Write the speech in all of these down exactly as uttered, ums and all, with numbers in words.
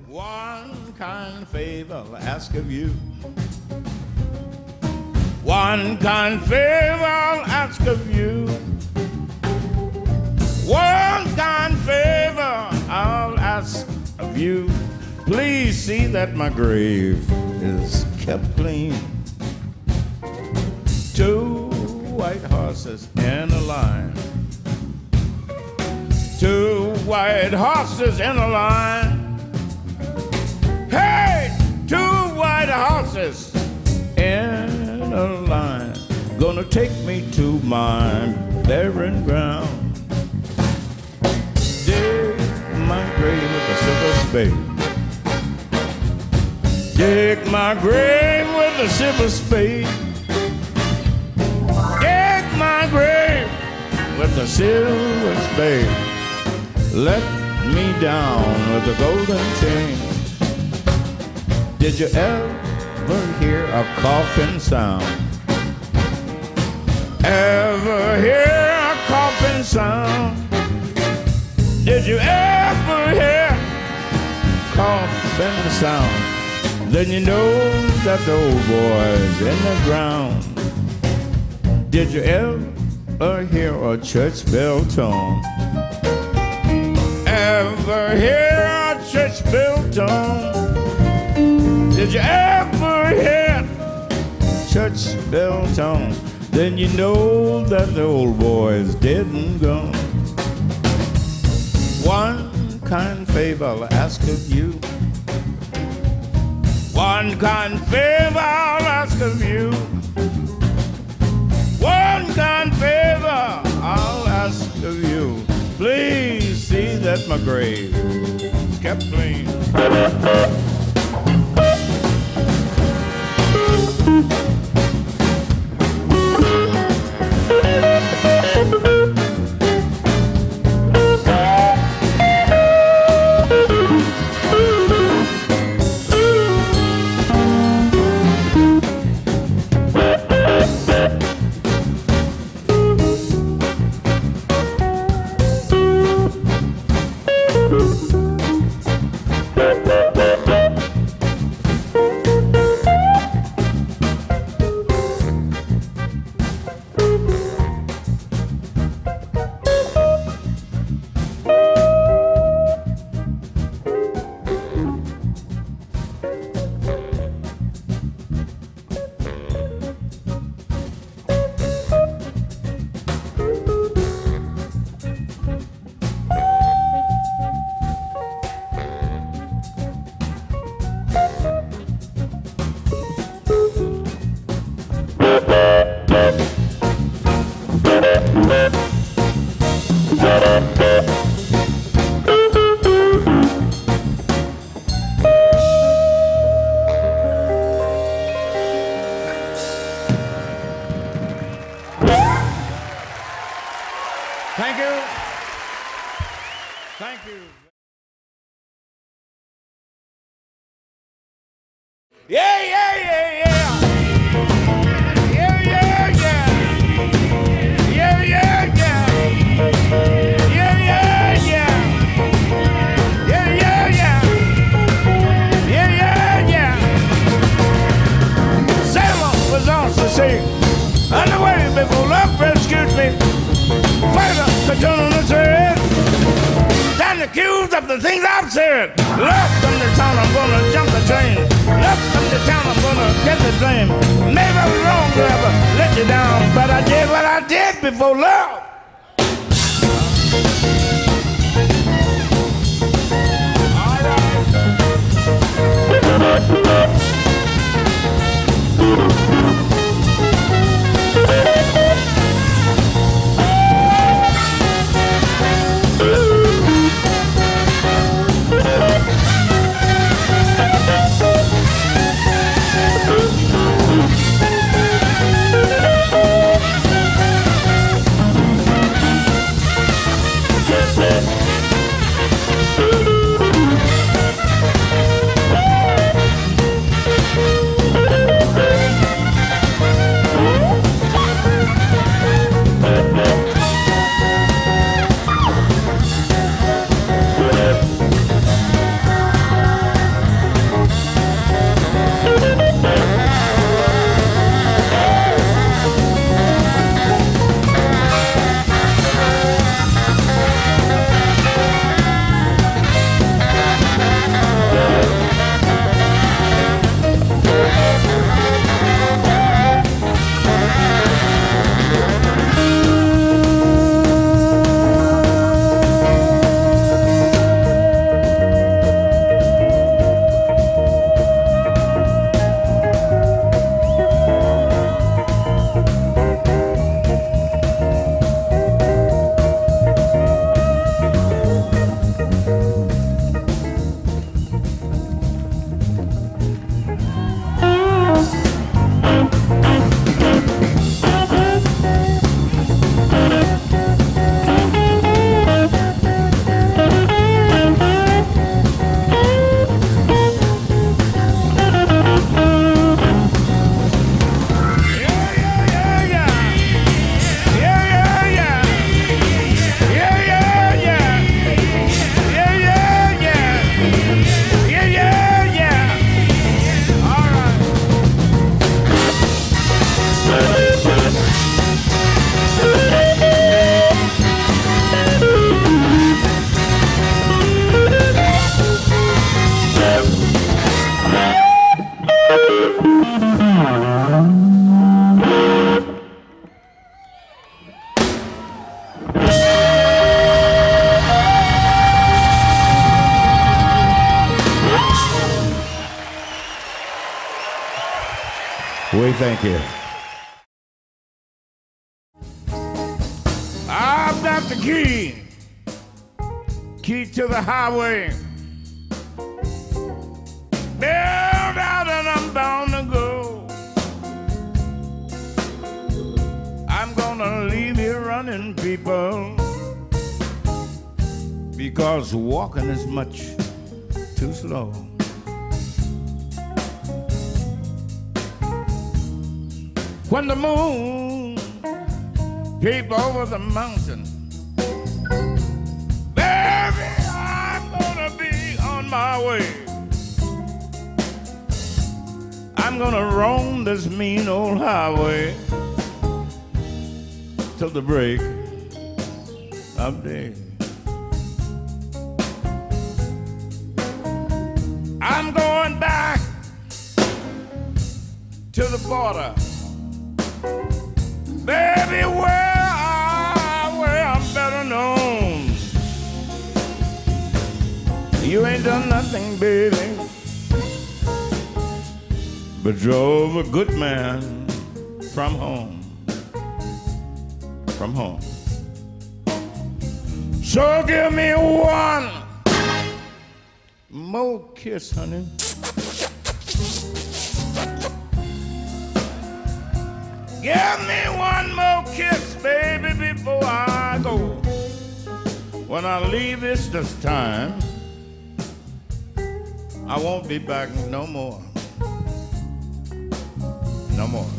One kind favor I'll ask of you. One kind favor I'll ask of you. One kind favor I'll ask of you. Please see that my grave is kept clean. Two white horses in a line. Two white horses in a line. Hey, two white horses in a line. Gonna take me to my barren ground. Dig my grave with a silver spade. Dig my grave with a silver spade. Dig my grave with a silver spade. Let me down with a golden chain. Did you ever hear a coffin sound? Ever hear a coffin sound? Did you ever hear coffin sound? Then you know that the old boy's in the ground. Did you ever hear a church bell tone? Ever hear a church bell tone? Did you ever hear church bell tone? Then you know that the old boy's dead and gone. One kind favor I'll ask of you. One kind favor I'll ask of you. One kind favor I'll ask of you. Please see that my grave is kept clean. Thank you. Thank you. Yeah, yeah, yeah, yeah. Yeah, yeah, yeah. Yeah, yeah, yeah. Yeah, yeah, yeah. Yeah, yeah, yeah. Yeah, yeah, yeah. Sailor was on the sea. Underway before love rescued me. Fighter could turn on the thread. Stand accused of the things I've said. Left from the town, I'm gonna jump the train. Left from the town, I'm gonna get the dream. Maybe I was wrong to ever let you down, but I did what I did before love. We thank you. I've got the key, key to the highway. Built out and I'm bound to go. I'm gonna leave here running, people, because walking is much too slow. When the moon peep over the mountain, baby, I'm gonna be on my way. I'm gonna roam this mean old highway till the break of day. I'm going back to the border, baby, where, I, where I'm better known. You ain't done nothing, baby, but drove a good man from home, from home. So give me one more kiss, honey. Give me one more kiss, baby, before I go. When I leave this this time, I won't be back no more. No more.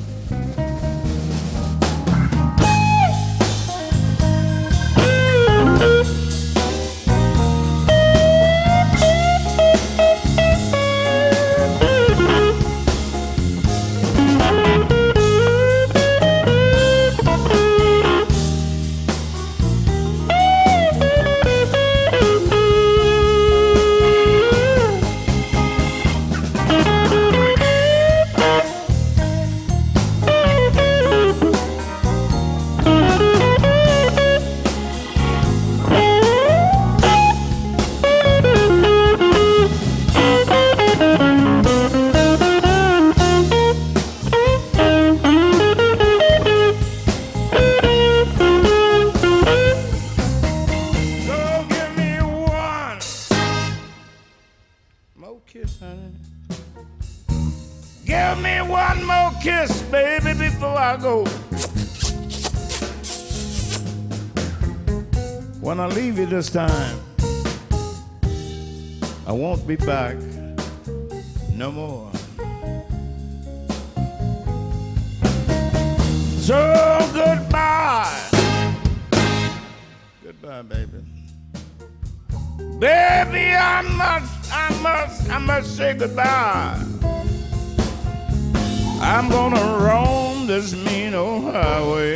Kiss, honey. Give me one more kiss, baby, before I go. When I leave you this time, I won't be back no more. So goodbye. Goodbye, baby. Baby, I must, I must, I must say goodbye. I'm gonna roam this mean old highway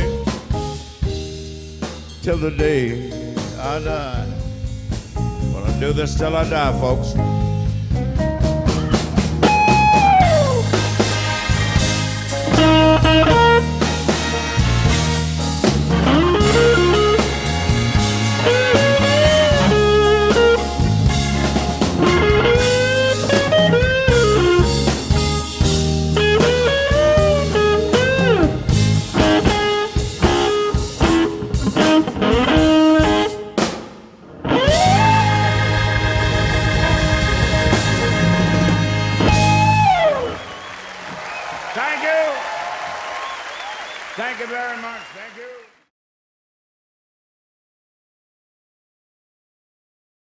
till the day I die. Gonna do this till I die, folks.